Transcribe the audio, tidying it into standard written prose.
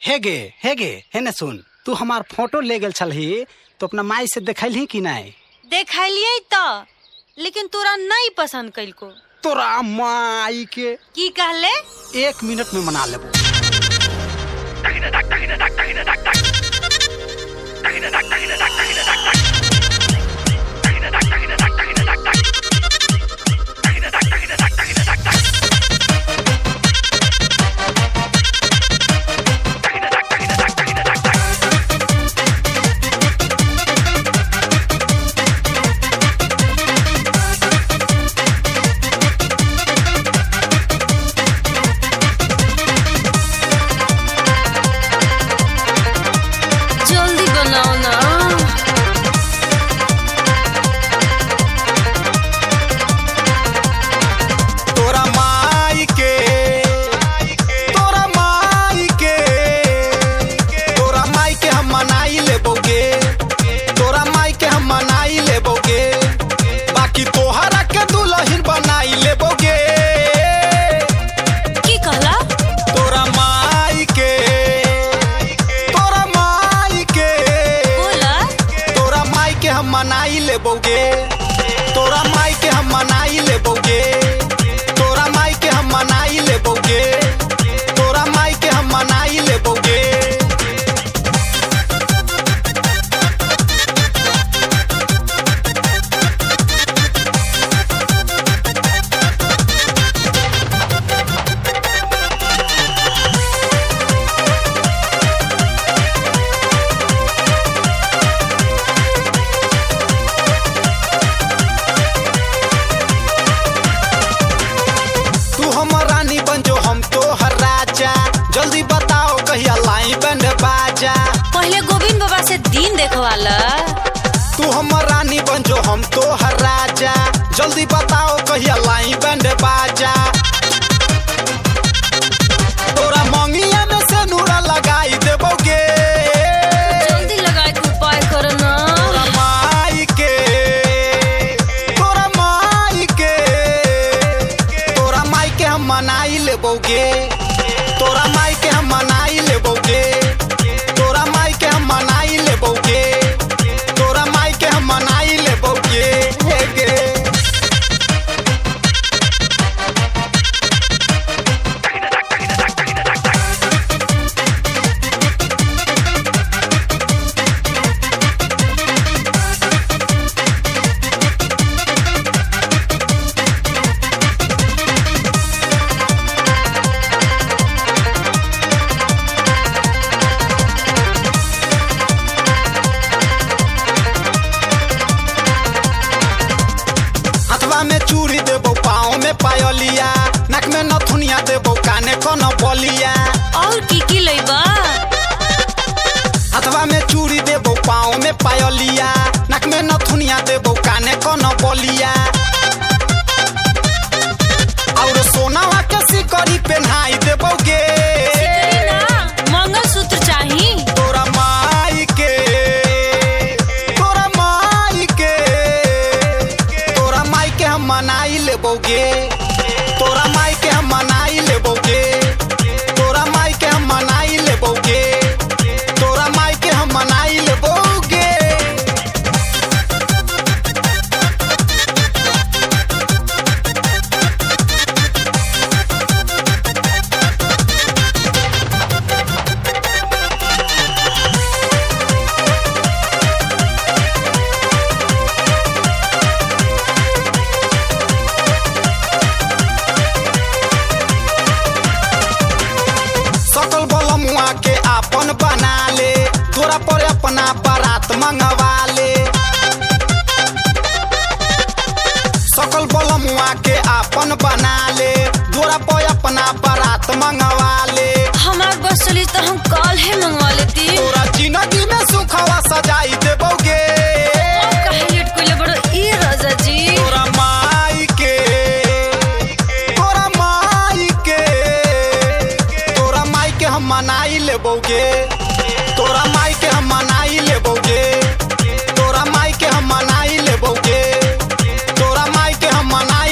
हे गे है न सुन, तू हमार फोटो ले गेल छलही तो अपना माई से देखैलही कि नहीं? देखलिए तो, लेकिन तोरा नहीं पसंद कैल को। तोरा माई के की कहले? 1 मिनट में मना लेबो। मनाई लेबोगे तोरा माई के हम मनाई लेबोगे, तोरा माई के हम मनाई लेबोगे, तोरा माई के हम मनाई लेबोगे। जल्दी बताओ कहिया लाई बैंड बाजा, पहले गोविंद बाबा से दिन देखवाला। तू हमर रानी बन जो हम तो हर राजा, जल्दी बताओ कहिया लाई बैंड बाजा। तोरा मंगिया में से नूरा लगाई देबोगे, जल्दी लगाए के उपाय करना। तोरा माई के तोरा माई के तोरा माई के हम मनाई लेबोगे, तोरा माई के हम मनाई लेबोगे, तोरा माई के हम मनाई लेबोगे, तोरा माई के हम मनाई लेबोगे। हे गे में चूड़ी देबो, पाँव में पायलिया, नाक में नथुनिया देबो, काने कन बलिया। और की लइबा? हाथवा में चूड़ी देबो, पाँव में पायलिया, नाक में नथुनिया देबो, काने कन बलिया। और सोनावा के सिकड़ी पहनाई देबोगे, मंगलसूत्र चाही। तोरा माई के तोरा माई के तोरा माई के हम मनाई लेबोगे, तोरा माई के हम मनाई लेबोगे, तोरा माई के हम मनाई लेबोगे, तोरा माई के हम मनाई लेबोगे। सकल बलमुआ के आपन बना ले, तोरा पर अपना बारात मंगवा ले। सकल बलमुआ के आपन बना ले, तोरा पर अपना बारात मंगवा ले। हमार बस चली तो हम कल ही मंगवा लेती। तोरा जिंदगी में सुखवा सजाई देबोगे, काहे लेट कोइले बड़ो ई राजा जी। तोरा माई के तोरा माई के तोरा माई के हम मनाई लेबोगे, तोरा माई के हम मनाई लेबोगे, तोरा माई के हम मनाई लेबोगे, तोरा माई के हम मनाई